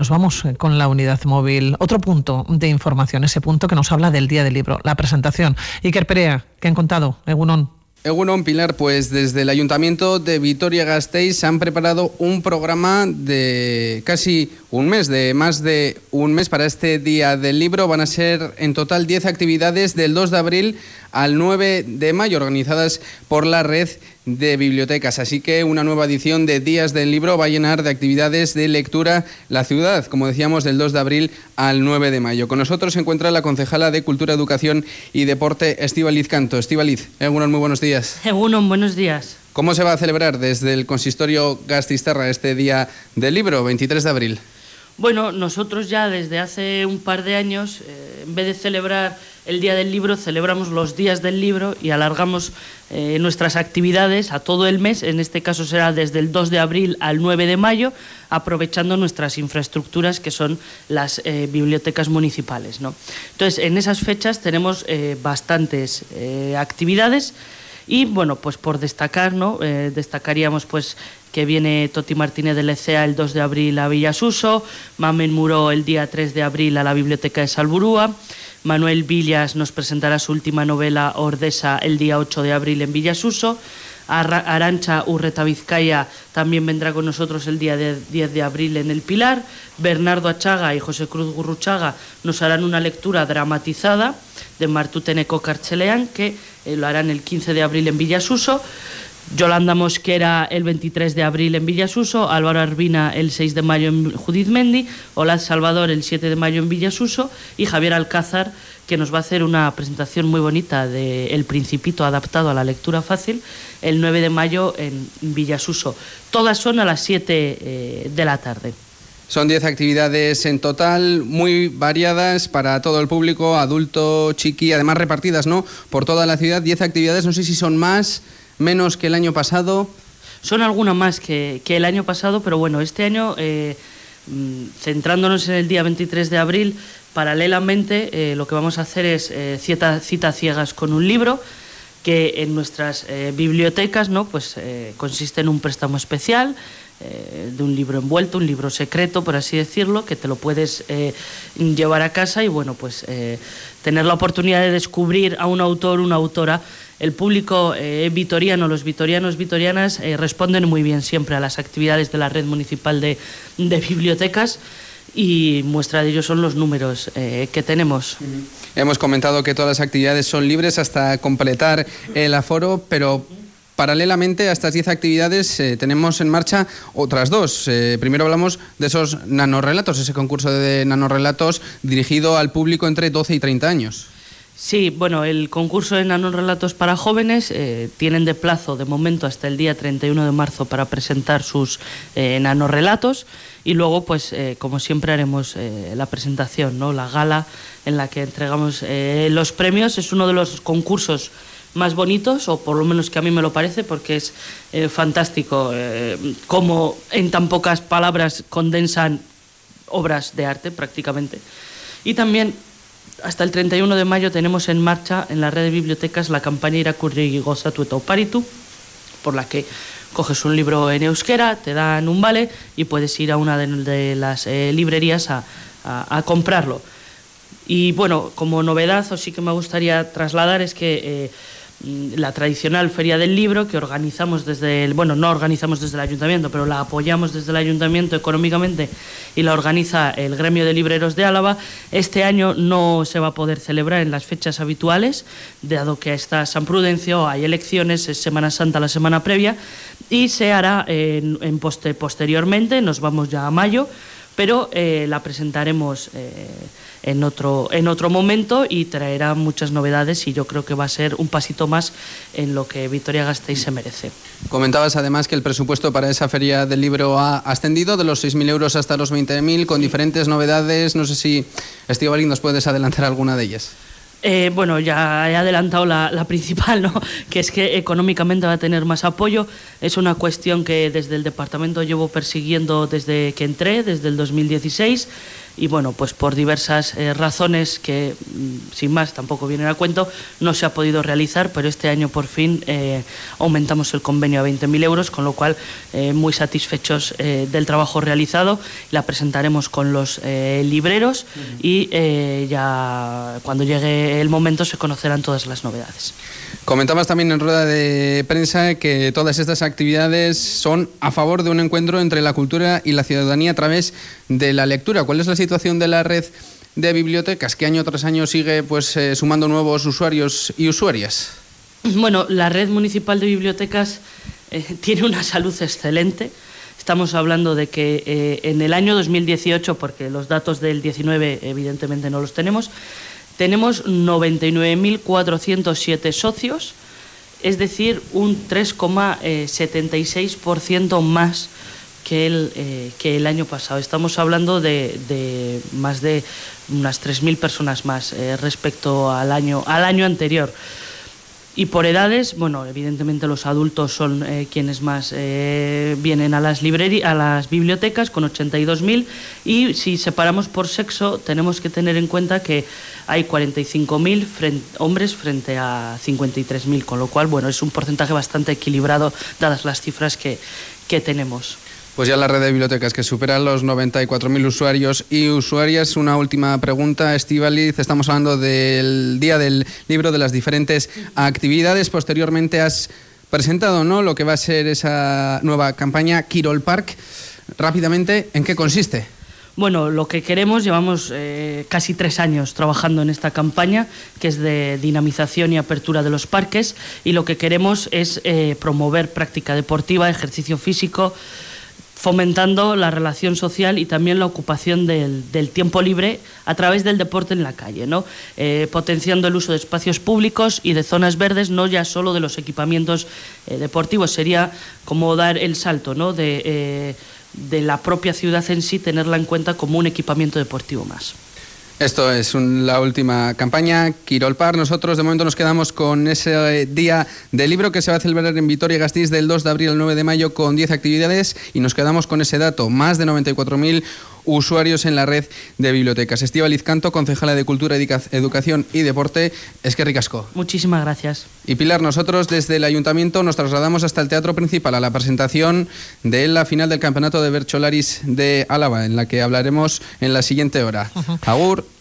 Nos vamos con la unidad móvil. Otro punto de información, ese punto que nos habla del Día del Libro, la presentación. Iker Perea, ¿qué han contado? Egunon. Egunon, Pilar, pues desde el Ayuntamiento de Vitoria-Gasteiz se han preparado un programa de casi un mes, de más de un mes para este Día del Libro. Van a ser en total 10 actividades del 2 de abril al 9 de mayo, organizadas por la red de bibliotecas. Así que una nueva edición de Días del Libro va a llenar de actividades de lectura la ciudad, como decíamos, del 2 de abril al 9 de mayo. Con nosotros se encuentra la concejala de Cultura, Educación y Deporte, Estíbaliz Canto. Estíbaliz, Egunon, muy buenos días. Egunon, buenos días. ¿Cómo se va a celebrar desde el Consistorio Gasteiztarra este Día del Libro, 23 de abril? Bueno, nosotros ya desde hace un par de años, en vez de celebrar el Día del Libro, celebramos los Días del Libro y alargamos nuestras actividades a todo el mes. En este caso será desde el 2 de abril al 9 de mayo, aprovechando nuestras infraestructuras, que son las bibliotecas municipales, ¿no? Entonces, en esas fechas tenemos bastantes actividades y, bueno, pues por destacar, ¿no? Destacaríamos, pues, que viene Toti Martínez de Lecea el 2 de abril a Villasuso, Mamen Muró el día 3 de abril a la Biblioteca de Salburúa, Manuel Villas nos presentará su última novela Ordesa el día 8 de abril en Villasuso, Arantxa Urreta Vizcaya también vendrá con nosotros el día 10 de abril en El Pilar, Bernardo Achaga y José Cruz Gurruchaga nos harán una lectura dramatizada de Martuteneko Kartxelean, que lo harán el 15 de abril en Villasuso, Yolanda Mosquera el 23 de abril en Villasuso, Álvaro Arbina el 6 de mayo en Judizmendi, Olaz Salvador el 7 de mayo en Villasuso y Javier Alcázar, que nos va a hacer una presentación muy bonita de El Principito adaptado a la lectura fácil el 9 de mayo en Villasuso. Todas son a las 7 de la tarde. Son 10 actividades en total, muy variadas para todo el público, adulto, chiqui, además repartidas, ¿no?, por toda la ciudad. 10 actividades, no sé si son más, menos que el año pasado. Son alguna más que el año pasado, pero bueno, este año, centrándonos en el día 23 de abril, paralelamente lo que vamos a hacer es cita ciegas con un libro que en nuestras bibliotecas, ¿no?, pues consiste en un préstamo especial de un libro envuelto, un libro secreto, por así decirlo, que te lo puedes llevar a casa y, bueno, pues tener la oportunidad de descubrir a un autor, una autora. El público vitoriano, los vitorianos, vitorianas, responden muy bien siempre a las actividades de la red municipal de bibliotecas y muestra de ello son los números que tenemos. Hemos comentado que todas las actividades son libres hasta completar el aforo, pero paralelamente a estas 10 actividades tenemos en marcha otras dos. Primero hablamos de esos nanorrelatos, ese concurso de nanorrelatos dirigido al público entre 12 y 30 años. Sí, bueno, el concurso de nanorrelatos para jóvenes tienen de plazo de momento hasta el día 31 de marzo para presentar sus nanorrelatos y luego, pues, como siempre haremos la presentación, ¿no?, la gala en la que entregamos los premios. Es uno de los concursos más bonitos, o por lo menos que a mí me lo parece, porque es fantástico cómo en tan pocas palabras condensan obras de arte prácticamente. Y también hasta el 31 de mayo tenemos en marcha en la red de bibliotecas la campaña Irakurri Gozatu eta Oparitu, por la que coges un libro en euskera, te dan un vale y puedes ir a una de las librerías a comprarlo. Y bueno, como novedad, o sí que me gustaría trasladar, es que la tradicional Feria del Libro que organizamos desde no organizamos desde el Ayuntamiento, pero la apoyamos desde el Ayuntamiento económicamente y la organiza el Gremio de Libreros de Álava. Este año no se va a poder celebrar en las fechas habituales, dado que está San Prudencio, hay elecciones, es Semana Santa la semana previa, y se hará posteriormente, nos vamos ya a mayo, pero la presentaremos en otro momento y traerá muchas novedades y yo creo que va a ser un pasito más en lo que Vitoria-Gasteiz se merece. Comentabas además que el presupuesto para esa feria del libro ha ascendido de los 6.000 euros hasta los 20.000 con diferentes novedades. No sé si, Estíbaliz, nos puedes adelantar alguna de ellas. Bueno, ya he adelantado la principal, ¿no?, que es que económicamente va a tener más apoyo. Es una cuestión que desde el departamento llevo persiguiendo desde que entré, desde el 2016. y bueno, pues por diversas razones que sin más tampoco vienen a cuento, no se ha podido realizar, pero este año por fin aumentamos el convenio a 20.000 euros, con lo cual muy satisfechos del trabajo realizado. La presentaremos con los libreros y ya cuando llegue el momento se conocerán todas las novedades. Comentabas también en rueda de prensa que todas estas actividades son a favor de un encuentro entre la cultura y la ciudadanía a través de la lectura. ¿Cuál es la situación de la red de bibliotecas que año tras año sigue sumando nuevos usuarios y usuarias? Bueno, la red municipal de bibliotecas tiene una salud excelente. Estamos hablando de que en el año 2018, porque los datos del 19 evidentemente no los tenemos 99.407 socios, es decir, un 3,76% más que el año pasado. Estamos hablando de más de unas 3.000 personas más respecto al año anterior. Y por edades, bueno, evidentemente los adultos son quienes más vienen a las bibliotecas, con 82.000, y si separamos por sexo tenemos que tener en cuenta que hay 45.000 hombres frente a 53.000, con lo cual, bueno, es un porcentaje bastante equilibrado dadas las cifras que tenemos. Pues ya la red de bibliotecas que supera los 94.000 usuarios y usuarias. Una última pregunta, Estíbaliz. Estamos hablando del Día del Libro, de las diferentes actividades. Posteriormente has presentado, ¿no?, lo que va a ser esa nueva campaña Quirol Park. Rápidamente, ¿en qué consiste? Bueno, lo que queremos, llevamos casi 3 años trabajando en esta campaña, que es de dinamización y apertura de los parques, y lo que queremos es promover práctica deportiva, ejercicio físico, fomentando la relación social y también la ocupación del tiempo libre a través del deporte en la calle, ¿no? Potenciando el uso de espacios públicos y de zonas verdes, no ya solo de los equipamientos deportivos. Sería como dar el salto, ¿no?, de la propia ciudad en sí, tenerla en cuenta como un equipamiento deportivo más. Esto es la última campaña, Quirol Park. Nosotros de momento nos quedamos con ese Día del Libro que se va a celebrar en Vitoria-Gasteiz del 2 de abril al 9 de mayo con 10 actividades, y nos quedamos con ese dato, más de 94.000 usuarios en la red de bibliotecas. Estíbaliz Canto, concejala de Cultura, Educación y Deporte, eskerrik asko. Muchísimas gracias. Y Pilar, nosotros desde el Ayuntamiento nos trasladamos hasta el Teatro Principal a la presentación de la final del Campeonato de Bertsolaris de Álava, en la que hablaremos en la siguiente hora. Agur.